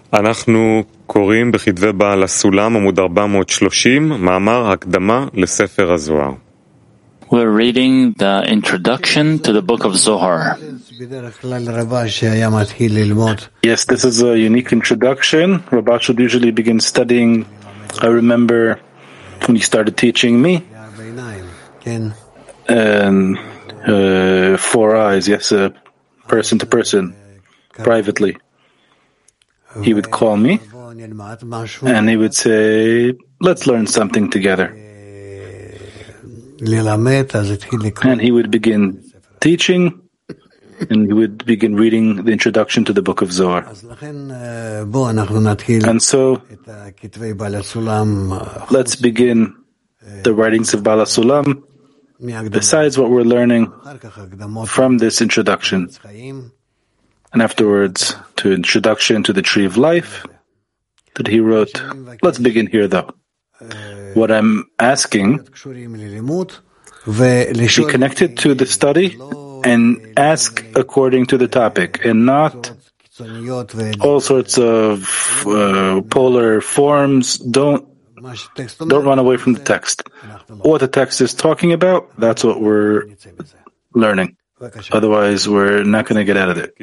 אנחנו קוראים בכתבי בעל הסולם עמוד 430 מאמר הקדמה לספר הזוהר. We're reading the introduction to the book of Zohar. Yes, this is a unique introduction. Rabash would usually begin studying. I remember when he started teaching me. And four eyes, yes, person to person, privately. He would call me and he would say, let's learn something together. And he would begin teaching and he would begin reading the introduction to the book of Zohar. And so, let's begin the writings of Baal HaSulam, besides what we're learning from this introduction. And afterwards, to introduction to the Tree of Life that he wrote. Let's begin here though. What I'm asking, be connected to the study and ask according to the topic and not all sorts of polar forms. Don't run away from the text. What the text is talking about, that's what we're learning. Otherwise, we're not going to get out of it.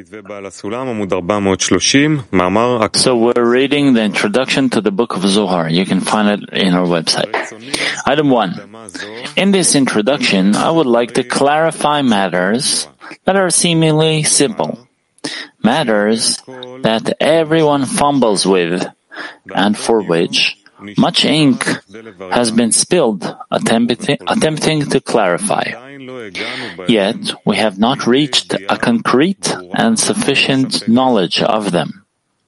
So we're reading the introduction to the book of Zohar. You can find it in our website. Item 1. In this introduction, I would like to clarify matters that are seemingly simple. Matters that everyone fumbles with and for which much ink has been spilled attempting to clarify. Yet, we have not reached a concrete and sufficient knowledge of them.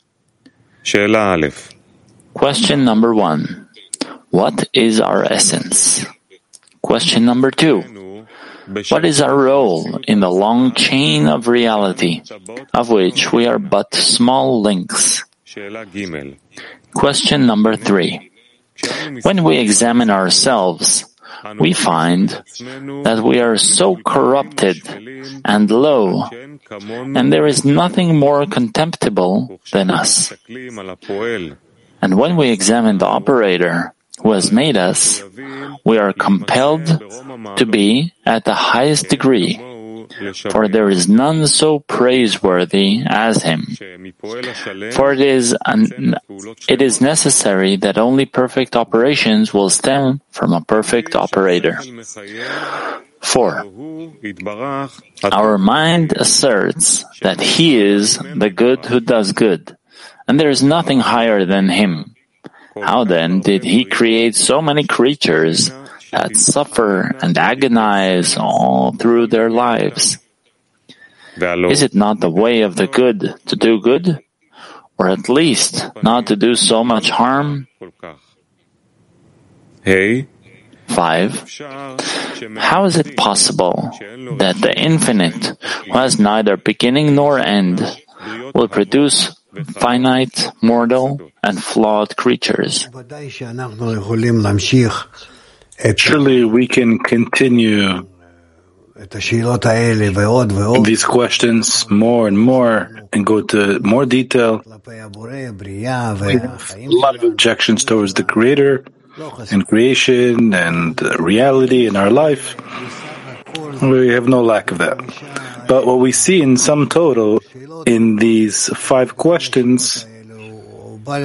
Question number 1. What is our essence? Question number 2. What is our role in the long chain of reality, of which we are but small links? Question number 3. When we examine ourselves, we find that we are so corrupted and low, and there is nothing more contemptible than us. And when we examine the operator who has made us, we are compelled to be at the highest degree, for there is none so praiseworthy as him. For it is necessary that only perfect operations will stem from a perfect operator. 4. Our mind asserts that he is the good who does good, and there is nothing higher than him. How then did he create so many creatures that suffer and agonize all through their lives? Is it not the way of the good to do good, or at least not to do so much harm? 5. How is it possible that the infinite, who has neither beginning nor end, will produce finite, mortal, and flawed creatures? Surely we can continue these questions more and more and go to more detail. We have a lot of objections towards the Creator and creation and reality in our life. We have no lack of that. But what we see in sum total in these 5 questions, Baal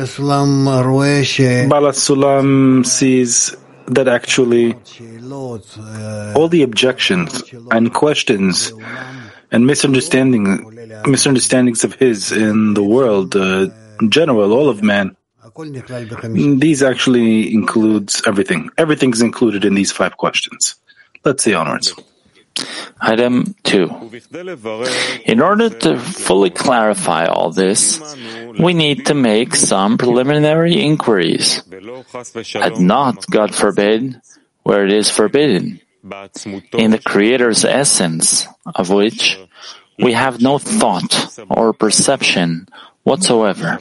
HaSulam sees that actually all the objections and questions and misunderstandings of his in the world, in general, all of man, these actually includes everything. Everything is included in these 5 questions. Let's see onwards. Item 2. In order to fully clarify all this, we need to make some preliminary inquiries, and not, God forbid, where it is forbidden, in the Creator's essence, of which we have no thought or perception whatsoever.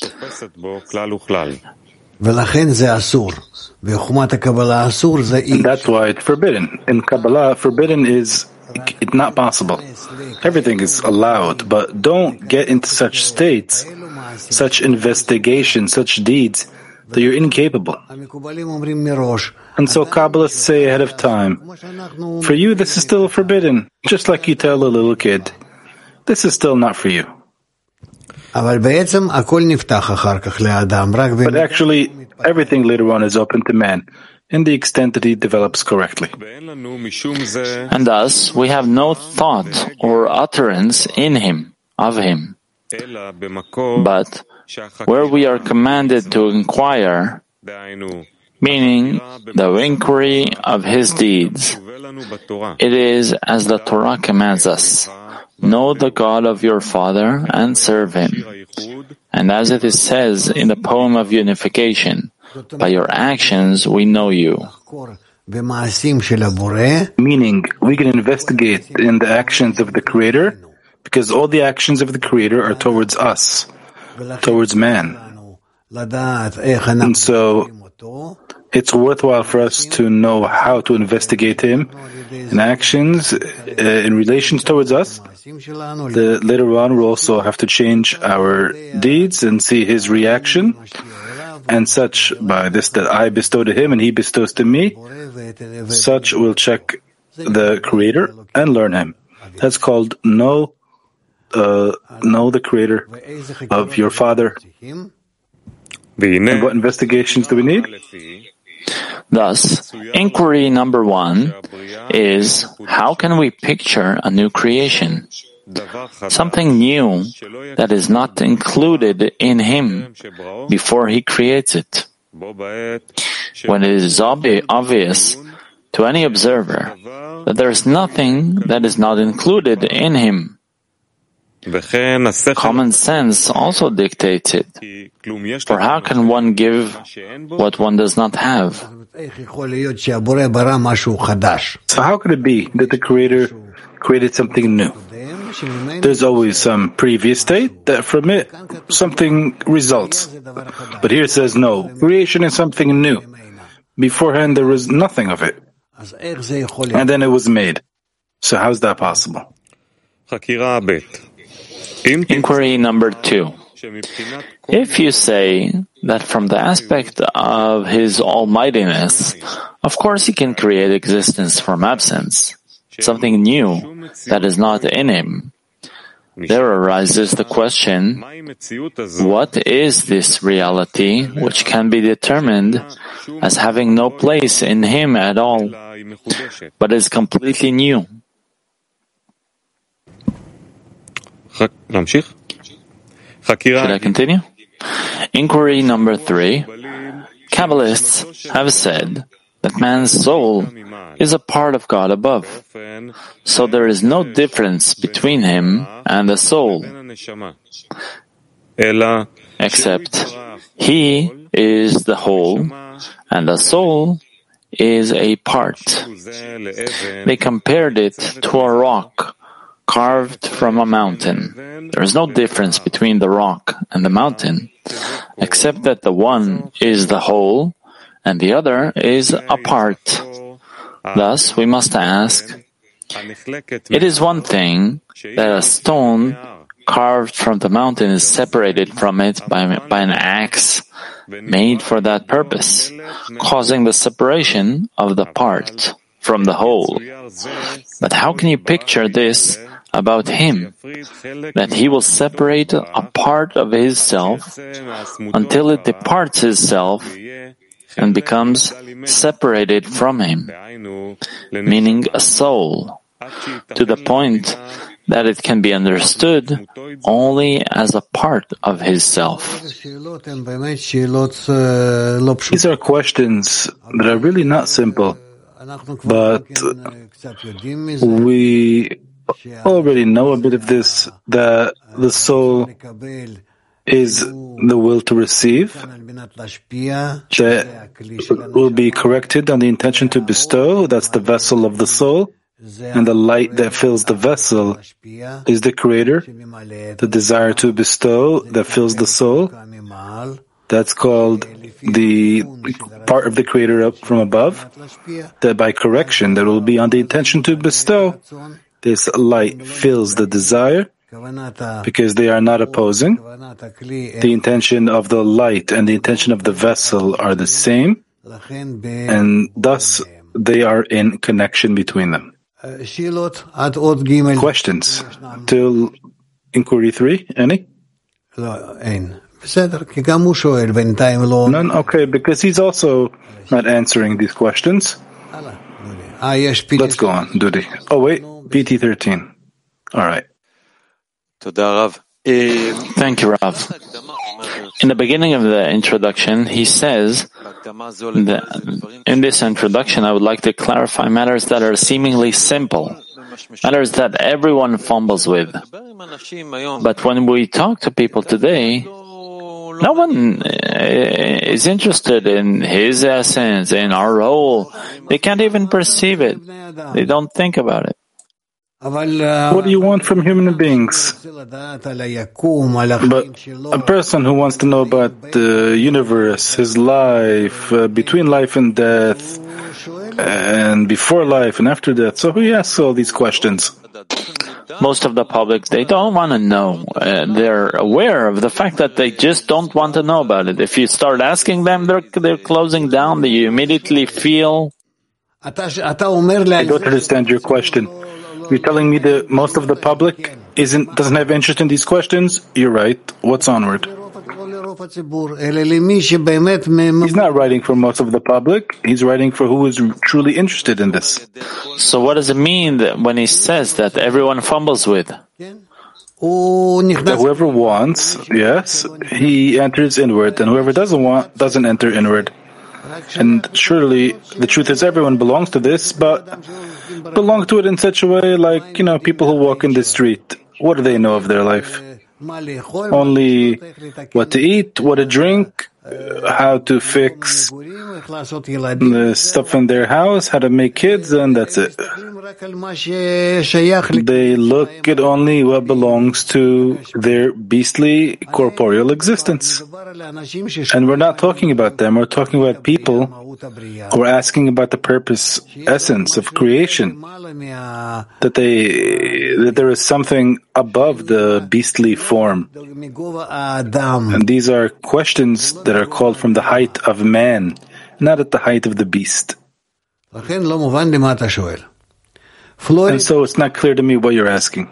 And that's why it's forbidden. In Kabbalah, forbidden is it's not possible. Everything is allowed, but don't get into such states, such investigation, such deeds, that you're incapable. And so Kabbalists say ahead of time, for you this is still forbidden, just like you tell a little kid, this is still not for you. But actually, everything later on is open to man, in the extent that he develops correctly. And thus, we have no thought or utterance in him, of him. But where we are commanded to inquire, meaning the inquiry of his deeds, it is as the Torah commands us, know the God of your father and serve him. And as it says in the poem of unification, by your actions we know you. Meaning, we can investigate in the actions of the Creator, because all the actions of the Creator are towards us, towards man. And so, it's worthwhile for us to know how to investigate him in actions, in relations towards us. Later on, we'll also have to change our deeds and see his reaction, and such by this that I bestow to him and he bestows to me, such will check the Creator and learn him. That's called know the Creator of your Father. And what investigations do we need? Thus, inquiry number 1 is, how can we picture a new creation? Something new that is not included in him before he creates it. When it is obvious to any observer that there is nothing that is not included in him, common sense also dictates it. For how can one give what one does not have? So how could it be that the Creator created something new? There's always some previous state that from it something results. But here it says no, creation is something new. Beforehand there was nothing of it. And then it was made. So how's that possible? Inquiry number 2. If you say that from the aspect of his almightiness, of course he can create existence from absence, something new that is not in him, there arises the question, what is this reality which can be determined as having no place in him at all, but is completely new? Should I continue? Inquiry number 3. Kabbalists have said that man's soul is a part of God above, so there is no difference between him and the soul, except he is the whole and the soul is a part. They compared it to a rock carved from a mountain. There is no difference between the rock and the mountain, except that the one is the whole and the other is a part. Thus, we must ask, it is one thing that a stone carved from the mountain is separated from it by an axe made for that purpose, causing the separation of the part from the whole. But how can you picture this about him, that he will separate a part of his self until it departs his self and becomes separated from him, meaning a soul, to the point that it can be understood only as a part of his self? These are questions that are really not simple, but we already know a bit of this, that the soul is the will to receive, that will be corrected on the intention to bestow, that's the vessel of the soul, and the light that fills the vessel is the Creator, the desire to bestow that fills the soul, that's called the part of the Creator up from above, that by correction that will be on the intention to bestow, this light fills the desire, because they are not opposing. The intention of the light and the intention of the vessel are the same, and thus they are in connection between them. Questions till inquiry 3? Any? None? Okay, because he's also not answering these questions. Let's go on, Dudi. Oh wait, PT13. All right. Thank you, Rav. In the beginning of the introduction, he says that in this introduction, I would like to clarify matters that are seemingly simple, matters that everyone fumbles with. But when we talk to people today, no one is interested in his essence, in our role. They can't even perceive it. They don't think about it. What do you want from human beings? But a person who wants to know about the universe, his life, between life and death, and before life and after death, so he asks all these questions. Most of the public, they don't want to know. They're aware of the fact that they just don't want to know about it. If you start asking them, they're closing down. You immediately feel... I don't understand your question. You're telling me that most of the public doesn't have interest in these questions? You're right. What's onward? He's not writing for most of the public. He's writing for who is truly interested in this. So what does it mean that when he says that everyone fumbles with? That whoever wants, yes, he enters inward, and whoever doesn't want, doesn't enter inward. And surely the truth is everyone belongs to this, but belong to it in such a way like, people who walk in the street. What do they know of their life? Only what to eat, what to drink, how to fix the stuff in their house, how to make kids, and that's it. They look at only what belongs to their beastly corporeal existence. And we're not talking about them, we're talking about people who are asking about the purpose, essence of creation, that there is something above the beastly form. And these are questions that are called from the height of man, not at the height of the beast. And so it's not clear to me what you're asking.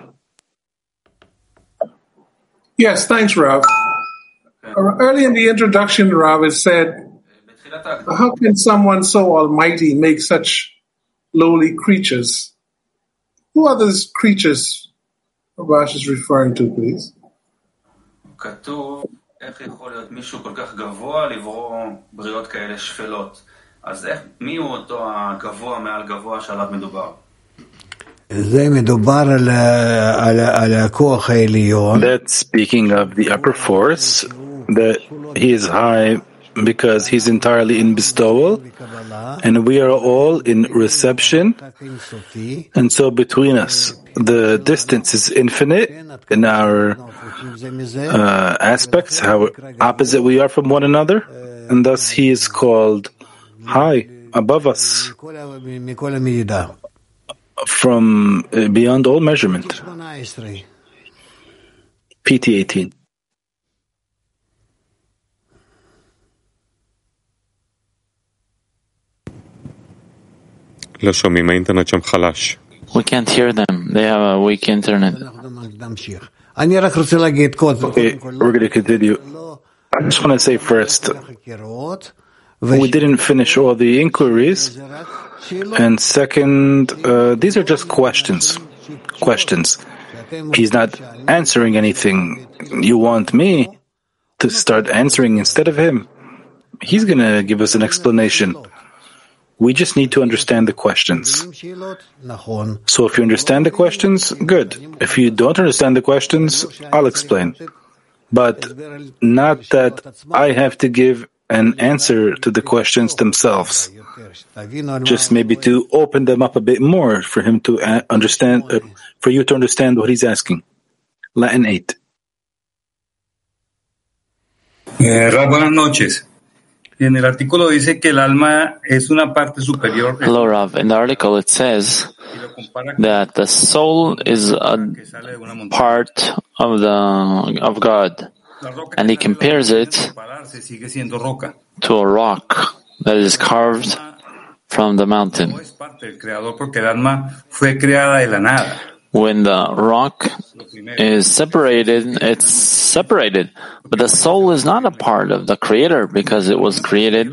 Yes, thanks, Rav. Early in the introduction, Rav, it said, how can someone so almighty make such lowly creatures? Who are those creatures Rav is referring to, please? איך יכול להיות מישהו כל כך גבוה לברוא בריאות כאלה שפלות? אז מי הוא אותו הגבוה מעל גבוה שעליו מדובר? That's speaking of the upper force, that he is high because he's entirely in bestowal, and we are all in reception, and so between us the distance is infinite in our aspects, how opposite we are from one another, and thus he is called high, above us, from beyond all measurement. PT18. לא שומעים, האינטרנט שם חלש. We can't hear them. They have a weak internet. Okay, we're going to continue. I just want to say first, we didn't finish all the inquiries. And second, these are just questions. He's not answering anything. You want me to start answering instead of him. He's going to give us an explanation. We just need to understand the questions. So if you understand the questions, good. If you don't understand the questions, I'll explain. But not that I have to give an answer to the questions themselves. Just maybe to open them up a bit more for him to understand, for you to understand what he's asking. Latin 8. Buenas noches. Hello, Rav. In the article it says that the soul is a part of God, and he compares it to a rock that is carved from the mountain. When the rock is separated, it's separated. But the soul is not a part of the Creator because it was created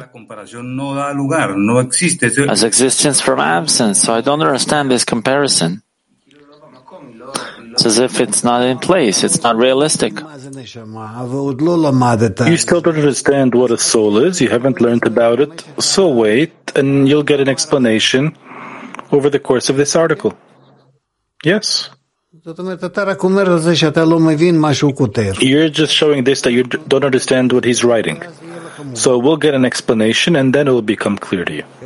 as existence from absence. So I don't understand this comparison. It's as if it's not in place. It's not realistic. You still don't understand what a soul is. You haven't learned about it. So wait, and you'll get an explanation over the course of this article. Yes. You're just showing this that you don't understand what he's writing. So we'll get an explanation and then it will become clear to you.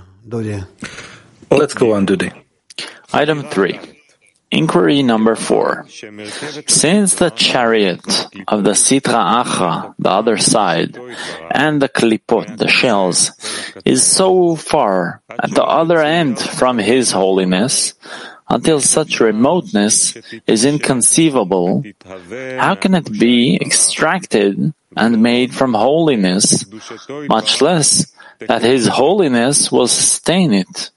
Let's go on, Dudi. Item 3. Inquiry number 4. Since the chariot of the Sitra Achra, the other side, and the Klipot, the shells, is so far at the other end from His holiness, until such remoteness is inconceivable, how can it be extracted and made from holiness, much less that His holiness will sustain it?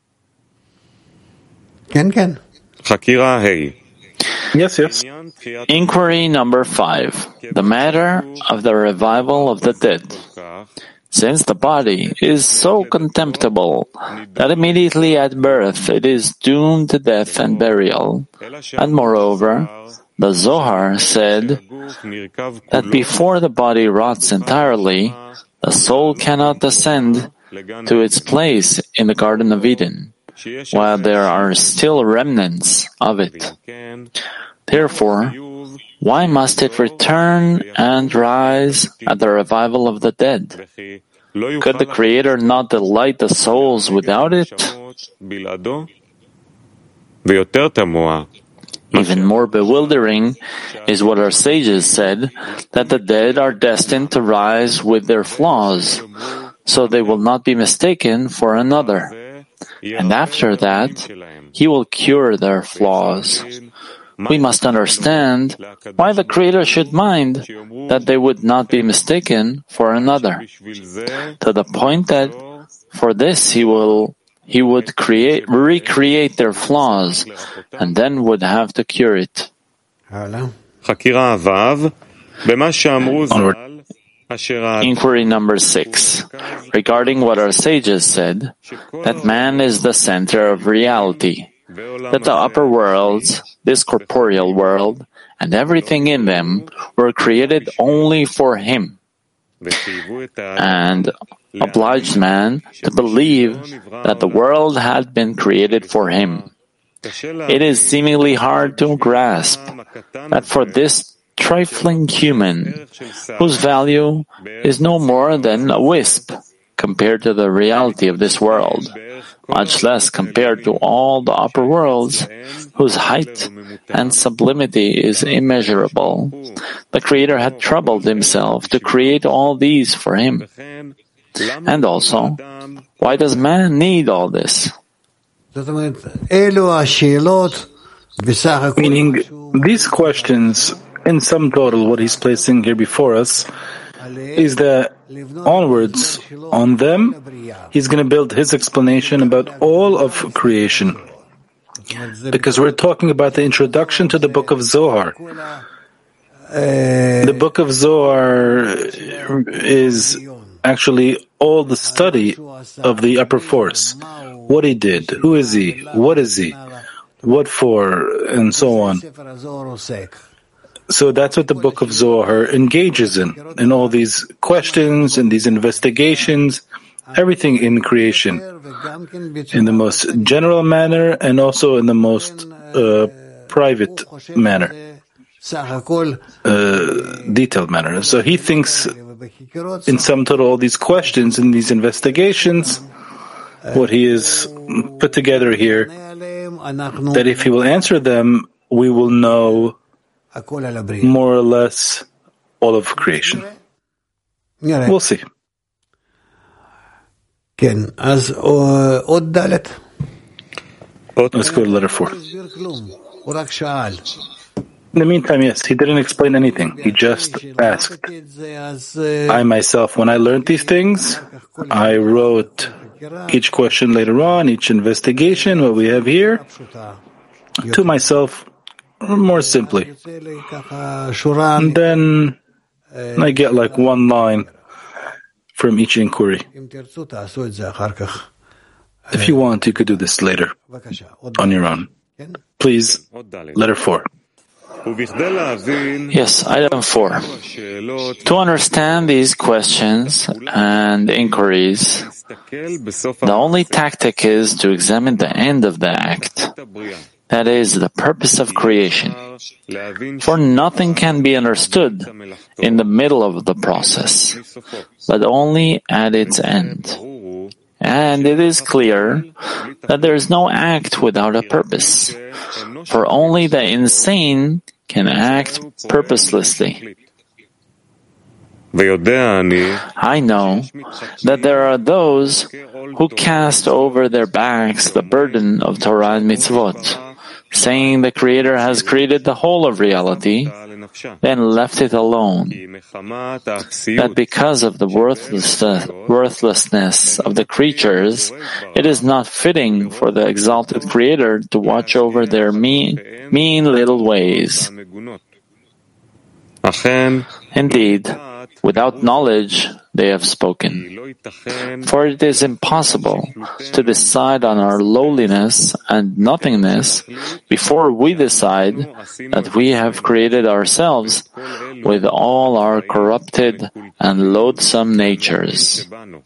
Yes. Inquiry number 5. The matter of the revival of the dead. Since the body is so contemptible that immediately at birth it is doomed to death and burial, and moreover, the Zohar said that before the body rots entirely, the soul cannot ascend to its place in the Garden of Eden, while there are still remnants of it. Therefore, why must it return and rise at the revival of the dead? Could the Creator not delight the souls without it? Even more bewildering is what our sages said, that the dead are destined to rise with their flaws, so they will not be mistaken for another. And after that, He will cure their flaws. We must understand why the Creator should mind that they would not be mistaken for another, to the point that for this He would recreate their flaws, and then would have to cure it. Onward. Inquiry number 6. Regarding what our sages said, that man is the center of reality, that the upper worlds, this corporeal world, and everything in them were created only for him, and obliged man to believe that the world had been created for him. It is seemingly hard to grasp that for this trifling human, whose value is no more than a wisp compared to the reality of this world, much less compared to all the upper worlds, whose height and sublimity is immeasurable, the Creator had troubled Himself to create all these for him. And also, why does man need all this? Meaning, these questions, in sum total, what he's placing here before us, is that onwards, on them, he's going to build his explanation about all of creation. Because we're talking about the introduction to the book of Zohar. The book of Zohar is actually all the study of the upper force. What he did, who is he, what is he, what for, and so on. So that's what the book of Zohar engages in all these questions and these investigations, everything in creation, in the most general manner and also in the most private manner, detailed manner. So he thinks, in sum total, all these questions and these investigations, what he has put together here, that if he will answer them, we will know more or less all of creation. We'll see. Let's go to letter 4. In the meantime, yes, he didn't explain anything. He just asked. I myself, when I learned these things, I wrote each question later on, each investigation, what we have here, to myself more simply. And then I get like one line from each inquiry. If you want, you could do this later on your own. Please, letter 4. Yes, item 4. To understand these questions and inquiries, the only tactic is to examine the end of the act, that is, the purpose of creation. For nothing can be understood in the middle of the process, but only at its end. And it is clear that there is no act without a purpose, for only the insane can act purposelessly. I know that there are those who cast over their backs the burden of Torah and mitzvot, saying the Creator has created the whole of reality, then left it alone, that because of the worthlessness of the creatures, it is not fitting for the exalted Creator to watch over their mean little ways. Indeed, without knowledge they have spoken. For it is impossible to decide on our lowliness and nothingness before we decide that we have created ourselves with all our corrupted and loathsome natures.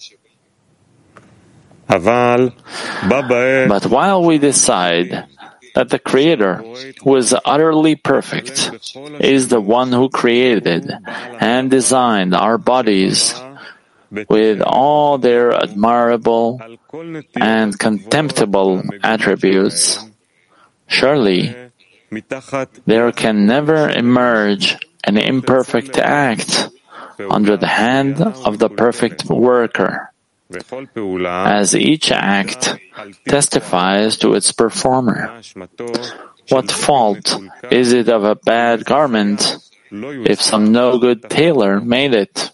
But while we decide that the Creator, who is utterly perfect, is the one who created and designed our bodies with all their admirable and contemptible attributes, surely there can never emerge an imperfect act under the hand of the perfect worker, as each act testifies to its performer. What fault is it of a bad garment if some no good tailor made it?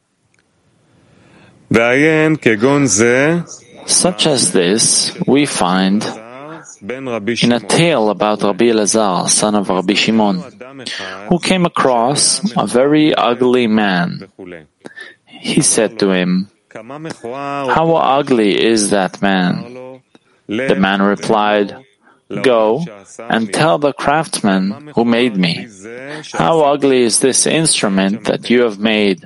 Such as this we find in a tale about Rabbi Elazar, son of Rabbi Shimon, who came across a very ugly man. He said to him, "How ugly is that man?" The man replied, "Go and tell the craftsman who made me, how ugly is this instrument that you have made."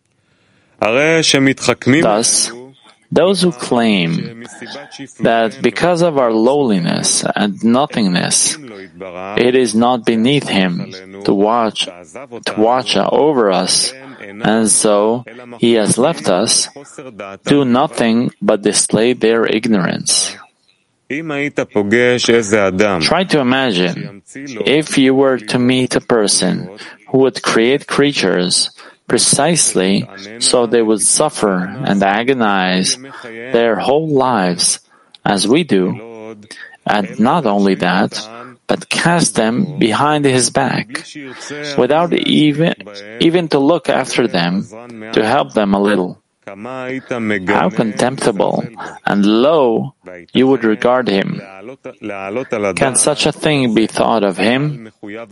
Thus, those who claim that because of our lowliness and nothingness, it is not beneath him to watch over us, and so he has left us, do nothing but display their ignorance. Try to imagine if you were to meet a person who would create creatures precisely so they would suffer and agonize their whole lives as we do, and not only that, but cast them behind his back, without even to look after them, to help them a little. How contemptible and low you would regard him. Can such a thing be thought of him?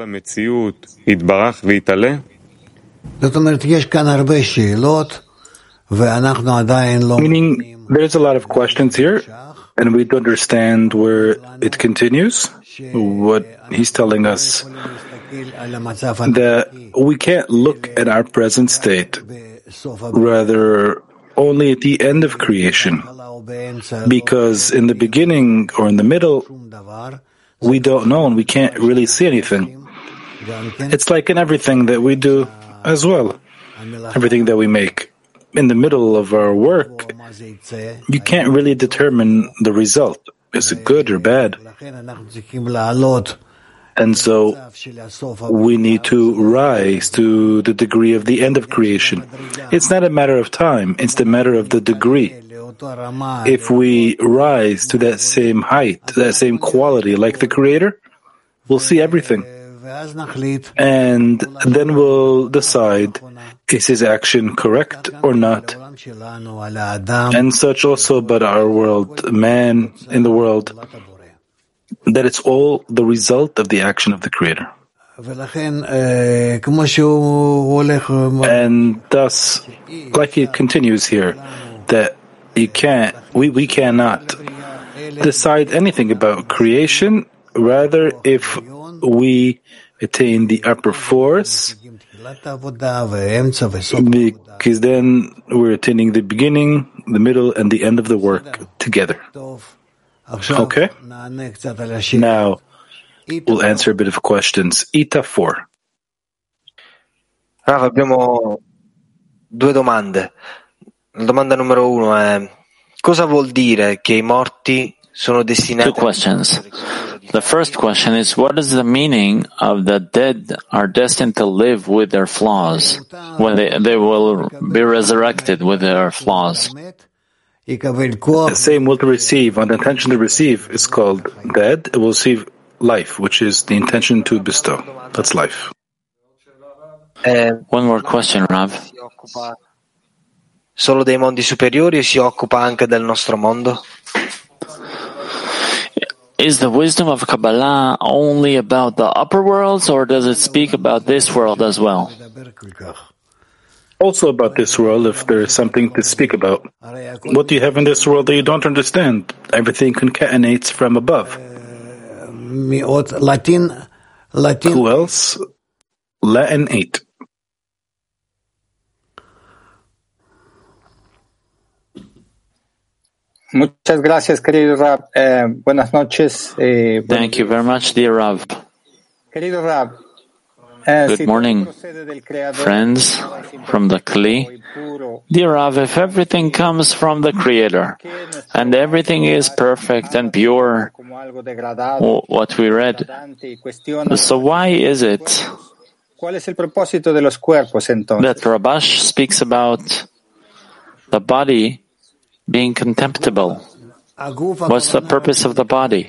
Meaning, there's a lot of questions here, and we don't understand where it continues. What he's telling us, that we can't look at our present state, rather only at the end of creation, because in the beginning or in the middle, we don't know and we can't really see anything. It's like in everything that we do as well, everything that we make. In the middle of our work, you can't really determine the result. Is it good or bad? And so we need to rise to the degree of the end of creation. It's not a matter of time, it's the matter of the degree. if we rise to that same height, to that same quality like the Creator, we'll see everything. And then we'll decide, is his action correct or not? And such also about our world, man in the world, that it's all the result of the action of the Creator. And thus, like it continues here, that we cannot decide anything about creation. Rather, if we attain the upper force, because then we're attaining the beginning, the middle, and the end of the work together. Okay? Now, we'll answer a bit of questions. Ita 4. Rav, abbiamo due domande. La domanda numero 1 è: cosa vuol dire che i morti sono destinati? Two questions. The first question is, what is the meaning of the dead are destined to live with their flaws, when they will be resurrected with their flaws? The same will to receive, on the intention to receive, is called dead. It will receive life, which is the intention to bestow. That's life. One more question, Rav. Solo dei mondi superiori o si occupa anche del nostro mondo? Is the wisdom of Kabbalah only about the upper worlds, or does it speak about this world as well? Also about this world, if there is something to speak about. What do you have in this world that you don't understand? Everything concatenates from above. Who else? Latin 8. Muchas gracias, querido Rab. Buenas noches. Thank you very much, dear Rav. Querido Rab. Good morning, friends from the Kli. Dear Rav, if everything comes from the Creator, and everything is perfect and pure, what we read, so why is it that Rabash speaks about the body being contemptible? What's the purpose of the body?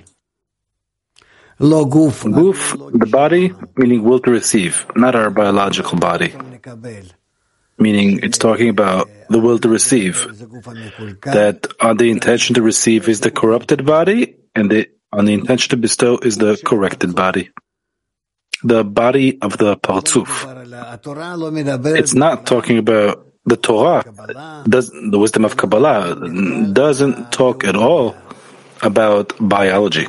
Guf, the body, meaning will to receive, not our biological body. Meaning it's talking about the will to receive. That on the intention to receive is the corrupted body, and on the intention to bestow is the corrected body. The body of the Partzuf. It's not talking about the Torah. The wisdom of Kabbalah doesn't talk at all about biology.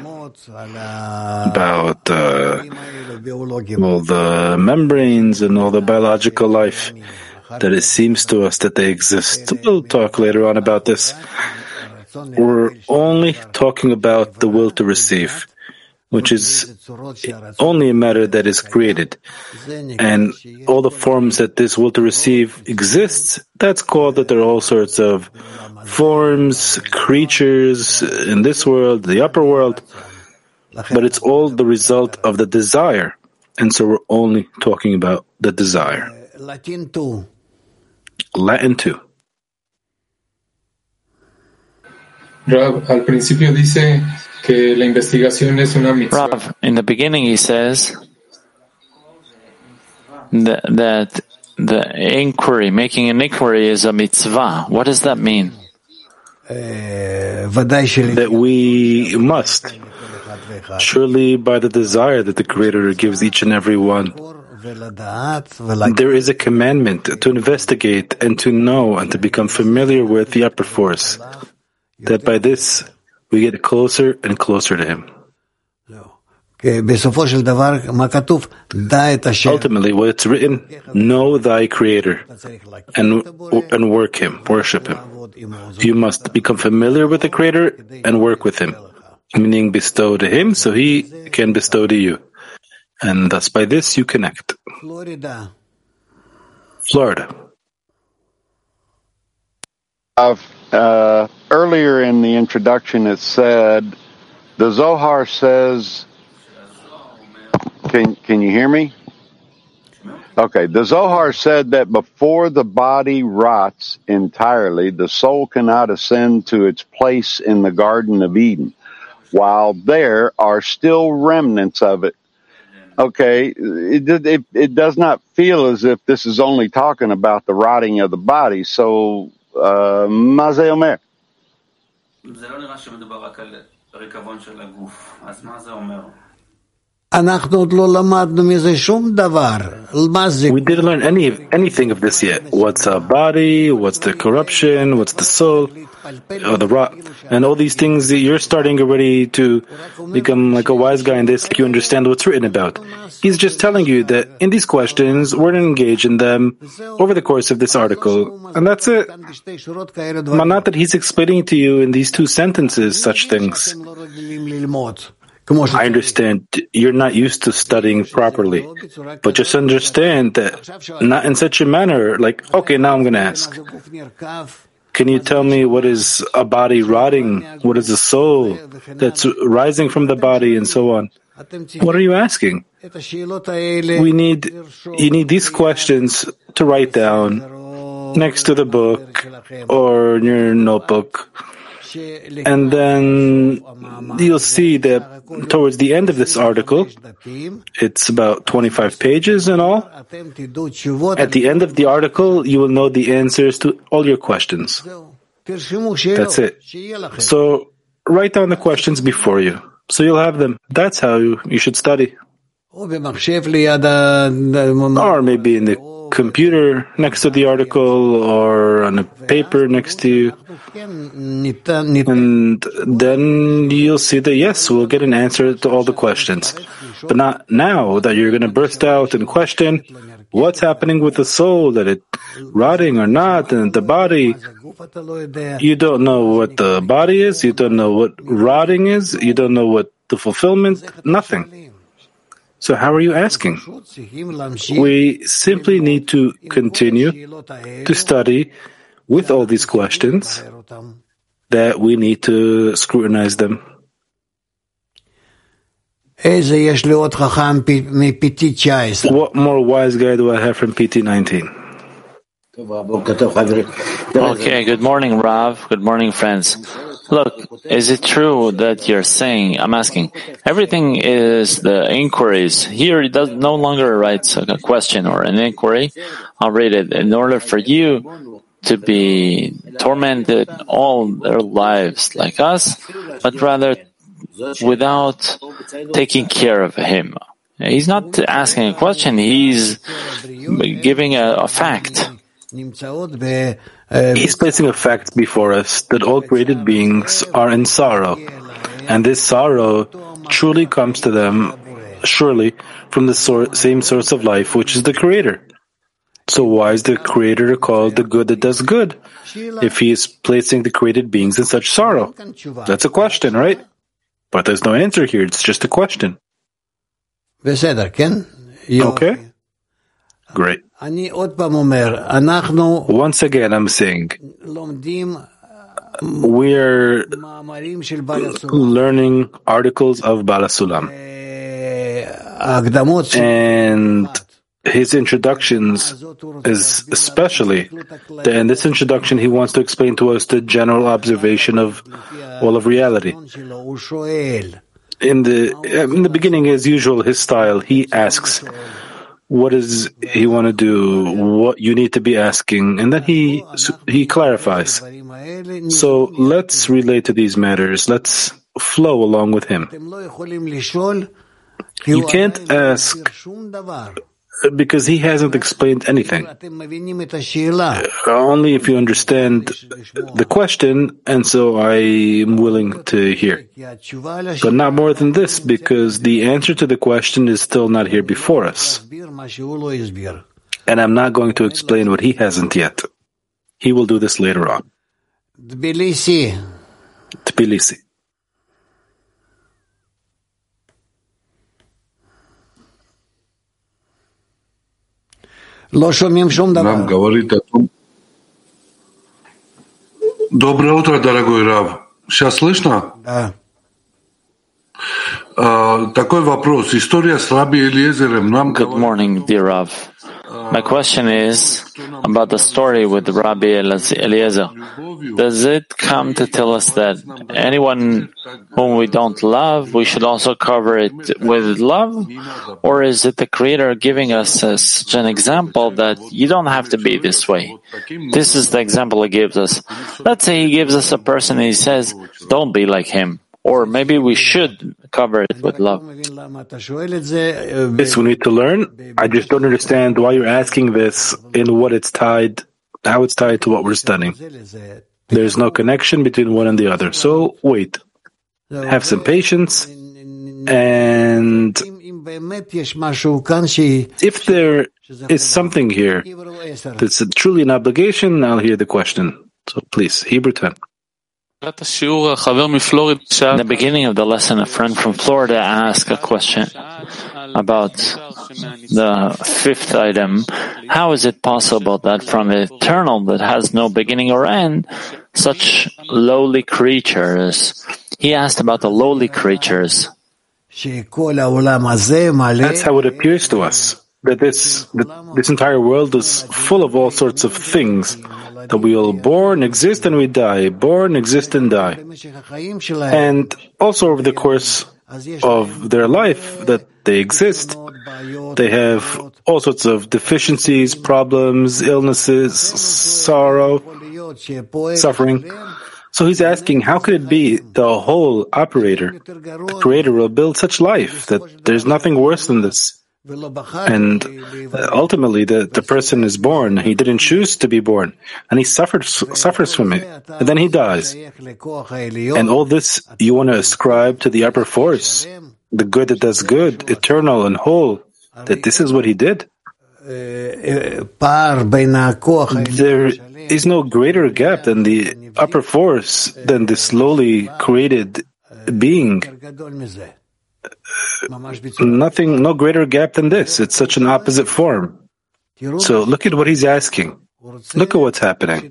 About all the membranes and all the biological life that it seems to us that they exist. We'll talk later on about this. We're only talking about the will to receive, which is only a matter that is created. And all the forms that this will to receive exists, that's called that there are all sorts of forms, creatures in this world, the upper world, but it's all the result of the desire. And so we're only talking about the desire. Latin 2. Latin 2. Rav, al principio dice que la investigación es una mitzvah. Rav, in the beginning he says that the inquiry, making an inquiry, is a mitzvah. What does that mean? That we must, surely by the desire that the Creator gives each and every one. There is a commandment to investigate and to know and to become familiar with the upper force, that by this we get closer and closer to Him. Ultimately, what it's written, know thy Creator and worship Him. You must become familiar with the Creator and work with Him, meaning bestow to Him so He can bestow to you. And thus by this you connect. Florida. Earlier in the introduction it said, the Zohar says, can you hear me? Okay, the Zohar said that before the body rots entirely, the soul cannot ascend to its place in the Garden of Eden, while there are still remnants of it. Okay, it does not feel as if this is only talking about the rotting of the body. So, מה זה אומר? זה לא נראה שמדובר רק על ריקבון של הגוף. אז מה זה אומר? We didn't learn anything of this yet. What's a body? What's the corruption? What's the soul? The rot, and all these things. You're starting already to become like a wise guy in this. You understand what's written about. He's just telling you that in these questions, we're going to engage in them over the course of this article, and that's it. Not that he's explaining to you in these 2 sentences such things. I understand you're not used to studying properly, but just understand that not in such a manner, like, okay, now I'm going to ask. Can you tell me what is a body rotting? What is a soul that's rising from the body and so on? What are you asking? You need these questions to write down next to the book or in your notebook. And then you'll see that towards the end of this article, it's about 25 pages in all. At the end of the article, you will know the answers to all your questions. That's it. So write down the questions before you, so you'll have them. That's how you should study. Or maybe in the computer next to the article or on a paper next to you. And then you'll see that, yes, we'll get an answer to all the questions. But not now that you're going to burst out and question what's happening with the soul, that it's rotting or not, and the body. You don't know what the body is, you don't know what rotting is, you don't know what the fulfillment, nothing. So how are you asking? We simply need to continue to study with all these questions, that we need to scrutinize them. What more wise guy do I have from PT19? Okay, good morning, Rav. Good morning, friends. Look, is it true that you're saying, I'm asking, everything is the inquiries. Here it no longer writes a question or an inquiry. I'll read it. In order for you to be tormented all their lives like us, but rather without taking care of him. He's not asking a question, he's giving a fact. He's placing a fact before us that all created beings are in sorrow, and this sorrow truly comes to them surely from the same source of life, which is the Creator. So why is the Creator called the good that does good if he is placing the created beings in such sorrow? That's a question, right? But there's no answer here, it's just a question. Okay? Great. Once again, I'm saying, we're learning articles of Bala Sulam. And his introductions is especially, in this introduction he wants to explain to us the general observation of all of reality. In the beginning, as usual, his style, he asks, what does he want to do? What you need to be asking, and then he clarifies. So let's relate to these matters. Let's flow along with him. You can't ask because he hasn't explained anything. Only if you understand the question, and so I'm willing to hear. But not more than this, because the answer to the question is still not here before us. And I'm not going to explain what he hasn't yet. He will do this later on. Tbilisi. Нам говорит о том... Доброе утро, дорогой Рав. Сейчас слышно? Да. Такой вопрос. История с Раби Элиезером нам... Good morning, dear Rav. My question is about the story with Rabbi Eliezer. Does it come to tell us that anyone whom we don't love, we should also cover it with love? Or is it the Creator giving us such an example that you don't have to be this way? This is the example He gives us. Let's say He gives us a person and He says, don't be like him. Or maybe we should cover it with love. This we need to learn. I just don't understand why you're asking this and how it's tied to what we're studying. There's no connection between one and the other. So wait, have some patience, and if there is something here that's truly an obligation, I'll hear the question. So please, Hebrew 10. In the beginning of the lesson, a friend from Florida asked a question about the fifth item. How is it possible that from eternal that has no beginning or end, such lowly creatures? He asked about the lowly creatures. That's how it appears to us, that this entire world is full of all sorts of things. That we all born, exist, and we die. Born, exist, and die. And also over the course of their life that they exist, they have all sorts of deficiencies, problems, illnesses, sorrow, suffering. So he's asking, how could it be the whole operator, the Creator, will build such life that there's nothing worse than this? And ultimately, the person is born. He didn't choose to be born, and he suffers from it, and then he dies. And all this you want to ascribe to the upper force, the good that does good, eternal and whole, that this is what he did. There is no greater gap than the upper force, than this lowly created being. Nothing, no greater gap than this. It's such an opposite form. So look at what he's asking. Look at what's happening.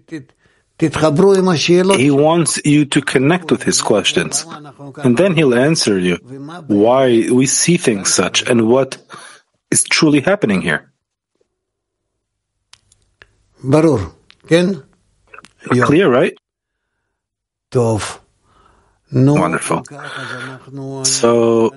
He wants you to connect with his questions, and then he'll answer you why we see things such and what is truly happening here. Clear, right? Wonderful. So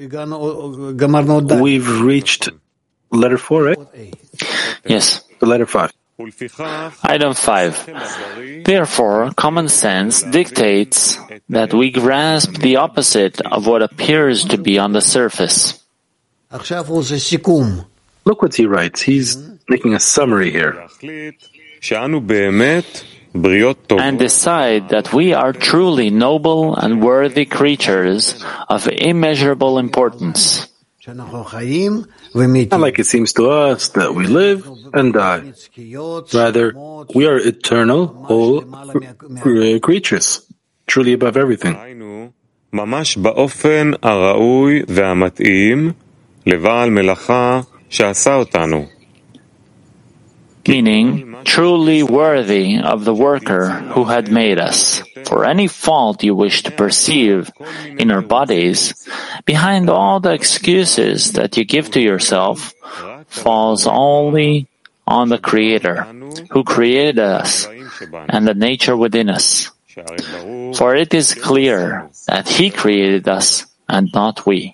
we've reached letter 4, right? Yes. The letter 5. Item 5. Therefore, common sense dictates that we grasp the opposite of what appears to be on the surface. Look what he writes. He's making a summary here. And decide that we are truly noble and worthy creatures of immeasurable importance. Not like it seems to us that we live and die. Rather, we are eternal, whole creatures, truly above everything. ממש באופן הראוי והמתאים לבעל מלאכה שעשה אותנו. Meaning, truly worthy of the worker who had made us. For any fault you wish to perceive in our bodies, behind all the excuses that you give to yourself, falls only on the Creator, who created us, and the nature within us. For it is clear that He created us, and not we.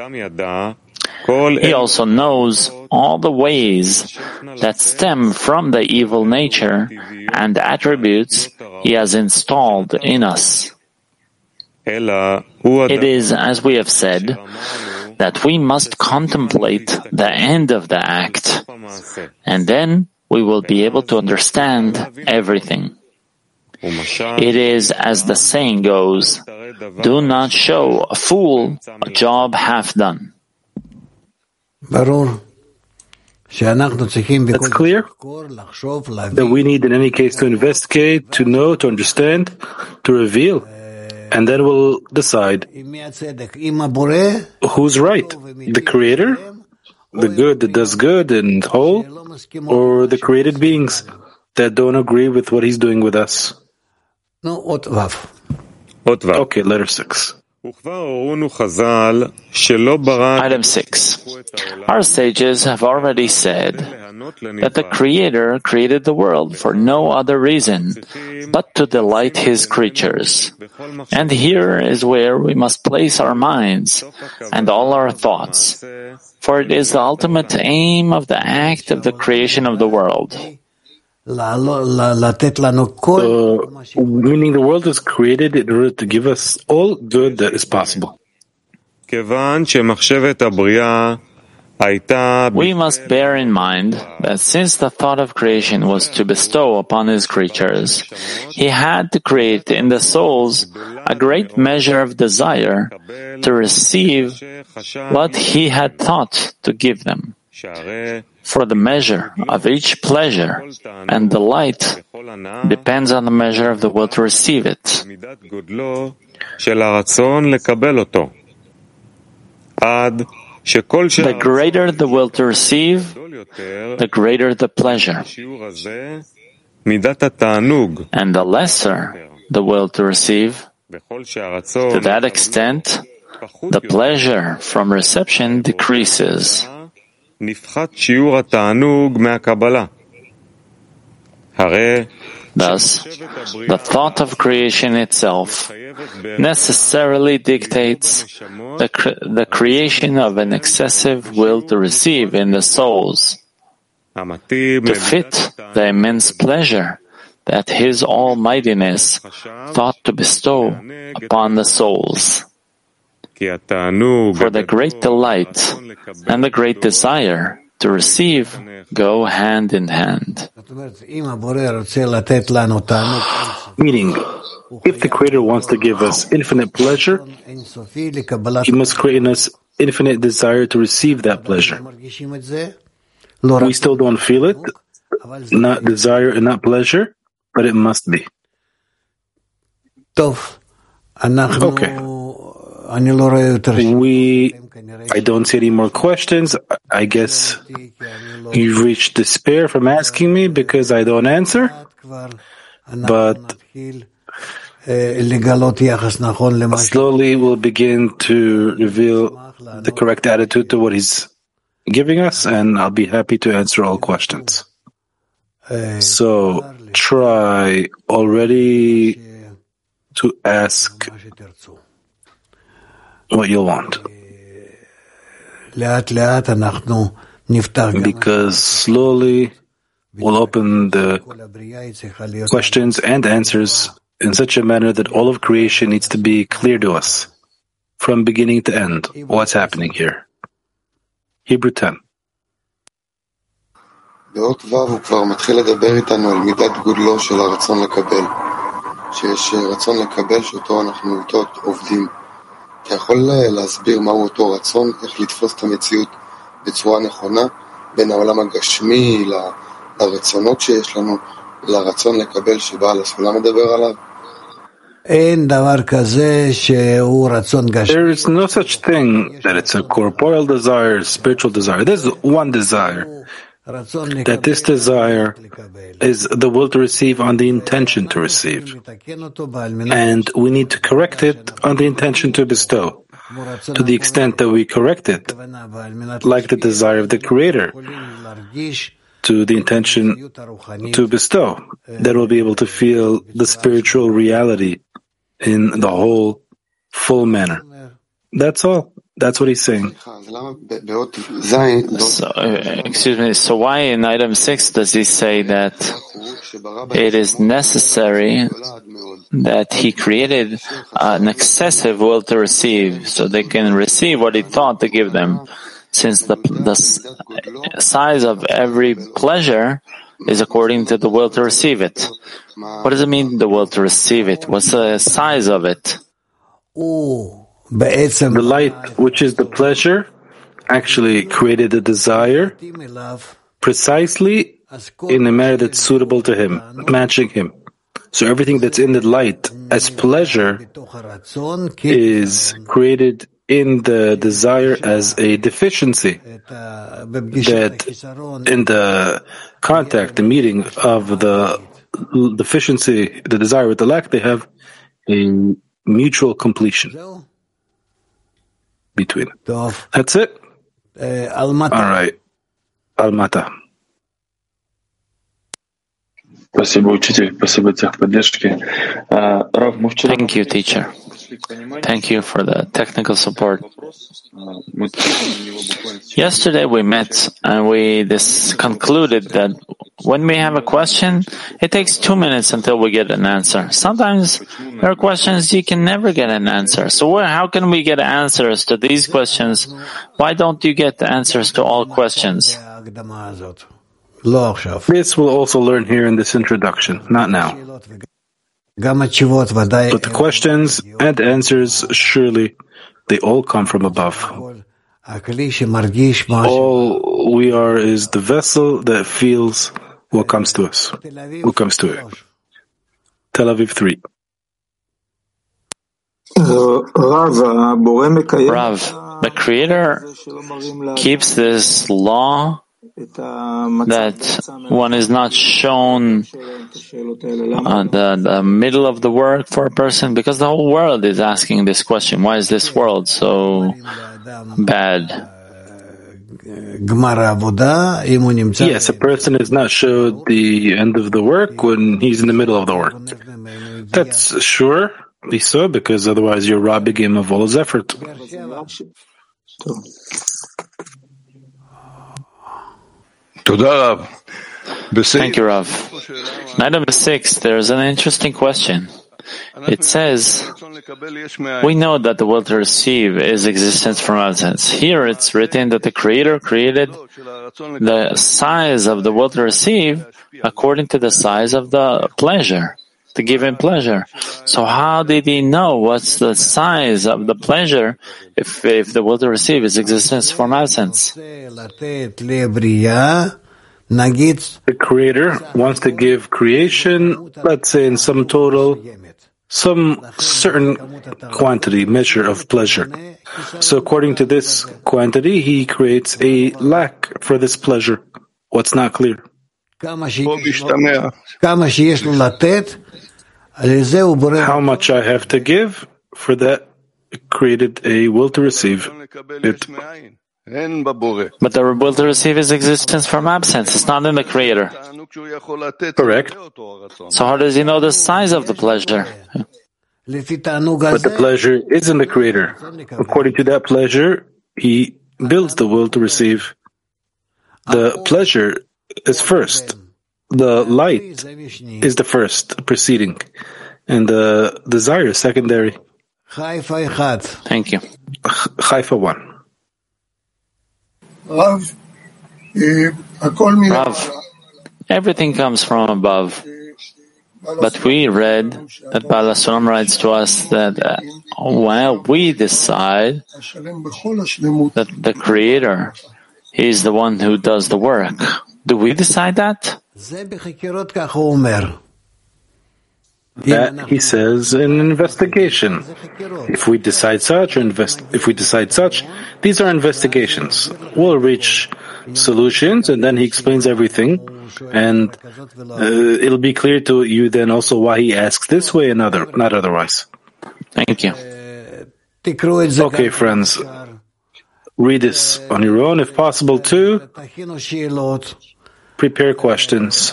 He also knows all the ways that stem from the evil nature and attributes He has installed in us. It is, as we have said, that we must contemplate the end of the act, and then we will be able to understand everything. It is, as the saying goes, do not show a fool a job half done. That's clear, that we need in any case to investigate, to know, to understand, to reveal, and then we'll decide who's right, the Creator, the good that does good and whole, or the created beings that don't agree with what He's doing with us. Okay, letter 6. Item 6. Our sages have already said that the Creator created the world for no other reason but to delight His creatures. And here is where we must place our minds and all our thoughts, for it is the ultimate aim of the act of the creation of the world. Meaning the world is created in order to give us all good that is possible. We must bear in mind that since the thought of creation was to bestow upon His creatures, He had to create in the souls a great measure of desire to receive what He had thought to give them. For the measure of each pleasure and delight depends on the measure of the will to receive it. The greater the will to receive, the greater the pleasure. And the lesser the will to receive, to that extent, the pleasure from reception decreases. Thus, the thought of creation itself necessarily dictates the creation of an excessive will to receive in the souls, to fit the immense pleasure that His Almightiness thought to bestow upon the souls. For the great delight and the great desire to receive go hand in hand. Meaning, if the Creator wants to give us infinite pleasure, He must create in us infinite desire to receive that pleasure. We still don't feel it, not desire and not pleasure, but it must be. Okay. I don't see any more questions. I guess you've reached despair from asking me because I don't answer. But slowly we'll begin to reveal the correct attitude to what He's giving us, and I'll be happy to answer all questions. So try already to ask what you'll want. Because slowly we'll open the questions and answers in such a manner that all of creation needs to be clear to us, from beginning to end, what's happening here. Hebrew 10. באות ו' הוא כבר מתחיל לדבר איתנו על מידת גודלו של הרצון לקבל, שיש רצון לקבל שאותו אנחנו איתו עובדים. אתה יכול להסביר מהו אותו רצון, איך לתפוס את המציאות בצורה נכונה, בין העולם הגשמי לרצונות שיש לנו, לרצון לקבל שבעל הסולם מדבר עליו? There is no such thing that it's a corporeal desire, spiritual desire. There's one desire, that this desire is the will to receive on the intention to receive. And we need to correct it on the intention to bestow. To the extent that we correct it, like the desire of the Creator, to the intention to bestow, that we'll be able to feel the spiritual reality in the whole, full manner. That's all. That's what he's saying. So why in item 6 does he say that it is necessary that he created an excessive will to receive so they can receive what he thought to give them, since the size of every pleasure is according to the will to receive it? What does it mean, the will to receive it? What's the size of it? The light, which is the pleasure, actually created the desire precisely in a manner that's suitable to him, matching him. So everything that's in the light as pleasure is created in the desire as a deficiency, that in the contact, the meeting of the deficiency, the desire with the lack, they have a mutual completion. between. That's it? All right. Almata. Thank you, teacher. Thank you for the technical support. Yesterday we met and we concluded that when we have a question, it takes 2 minutes until we get an answer. Sometimes there are questions you can never get an answer. So how can we get answers to these questions? Why don't you get the answers to all questions? This we'll also learn here in this introduction, not now. But the questions and answers, surely, they all come from above. All we are is the vessel that feels what comes to us, what comes to it. Tel Aviv 3. Rav, the Creator keeps this law that one is not shown the middle of the work for a person, because the whole world is asking this question. Why is this world so bad? Yes, a person is not showed the end of the work when he's in the middle of the work. That's sure, be so, because otherwise you're robbing him of all his effort. Thank you, Rav. Item 6, there is an interesting question. It says, we know that the will to receive is existence from absence. Here it's written that the Creator created the size of the will to receive according to the size of the pleasure, the given pleasure. So how did he know what's the size of the pleasure if the will to receive is existence from absence? The Creator wants to give creation, let's say in some total, some certain quantity, measure of pleasure. So according to this quantity, he creates a lack for this pleasure. What's not clear? How much I have to give, for that created a will to receive it. But the will to receive is existence from absence. It's not in the Creator. Correct. So how does he know the size of the pleasure? But the pleasure is in the Creator. According to that pleasure, he builds the will to receive. The pleasure is first. The light is the first, preceding. And the desire is secondary. Thank you. Haifa 1. Rav, everything comes from above. But we read that Baal HaSulam writes to us that while we decide that the Creator is the one who does the work, do we decide that? That, he says, in investigation. If we decide such, these are investigations. We'll reach solutions, and then he explains everything, and it'll be clear to you then also why he asks this way and not otherwise. Thank you. Okay, friends, read this on your own, if possible, too. Prepare questions.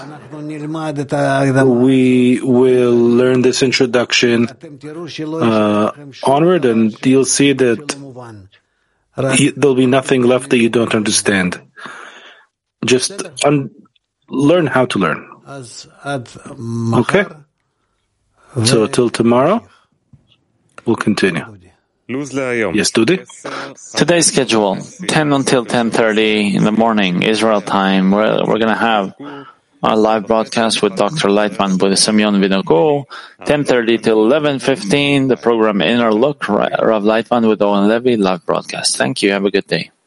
We will learn this introduction onward, and you'll see that there'll be nothing left that you don't understand. Just learn how to learn. Okay? So till tomorrow, we'll continue. Yes, Dudi? Today's schedule, 10 until 10:30 in the morning, Israel time. We're going to have a live broadcast with Dr. Lightman with Semyon Vinogo. 10:30 till 11:15, the program Inner Look, Rav Lightman with Owen Levy, live broadcast. Thank you. Have a good day.